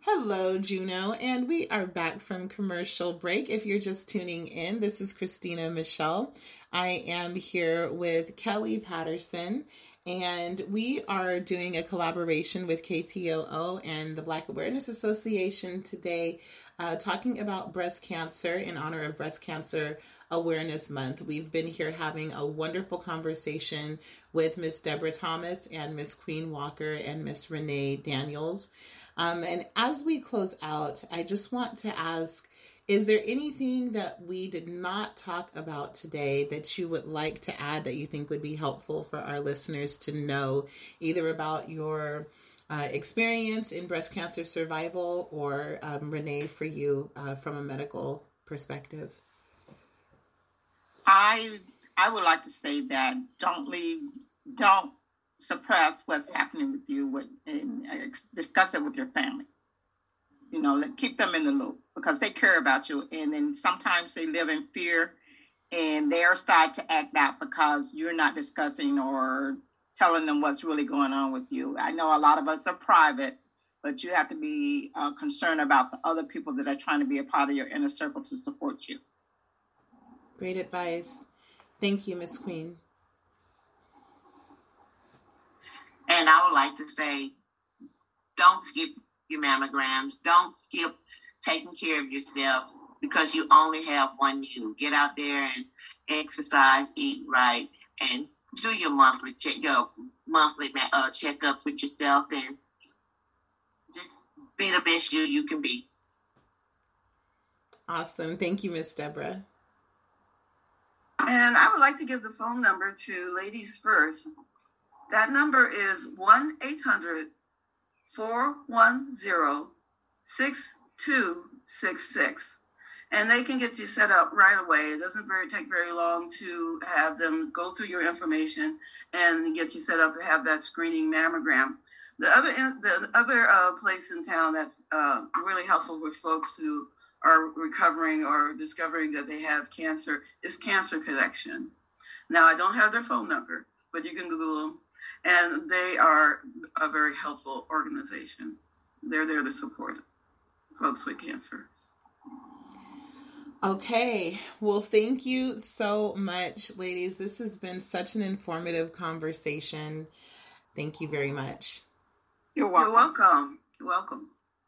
Hello, Juno, and we are back from commercial break. If you're just tuning in, this is Christina Michelle. I am here with Kelly Patterson, and we are doing a collaboration with KTOO and the Black Awareness Association today, talking about breast cancer in honor of Breast Cancer Awareness Month. We've been here having a wonderful conversation with Miss Deborah Thomas and Miss Queen Walker and Miss Renee Daniels. And as we close out, I just want to ask, is there anything that we did not talk about today that you would like to add that you think would be helpful for our listeners to know, either about your experience in breast cancer survival or, Renee, for you from a medical perspective? I would like to say that don't suppress what's happening with you and discuss it with your family. Keep them in the loop because they care about you. And then sometimes they live in fear and they're start to act out because you're not discussing or telling them what's really going on with you. I know a lot of us are private, but you have to be concerned about the other people that are trying to be a part of your inner circle to support you. Great advice. Thank you, Miss Queen. And I would like to say, don't skip your mammograms. Don't skip taking care of yourself because you only have one you. Get out there and exercise, eat right, and do your monthly checkups with yourself, and just be the best you can be. Awesome. Thank you, Miss Deborah. And I would like to give the phone number to Ladies First. That number is 1-800-410-6266. And they can get you set up right away. It doesn't take very long to have them go through your information and get you set up to have that screening mammogram. The other place in town that's really helpful with folks who are recovering or discovering that they have cancer is Cancer Connection. Now, I don't have their phone number, but you can Google them. And they are a very helpful organization. They're there to support folks with cancer. Okay. Well, thank you so much, ladies. This has been such an informative conversation. Thank you very much. You're welcome. You're welcome.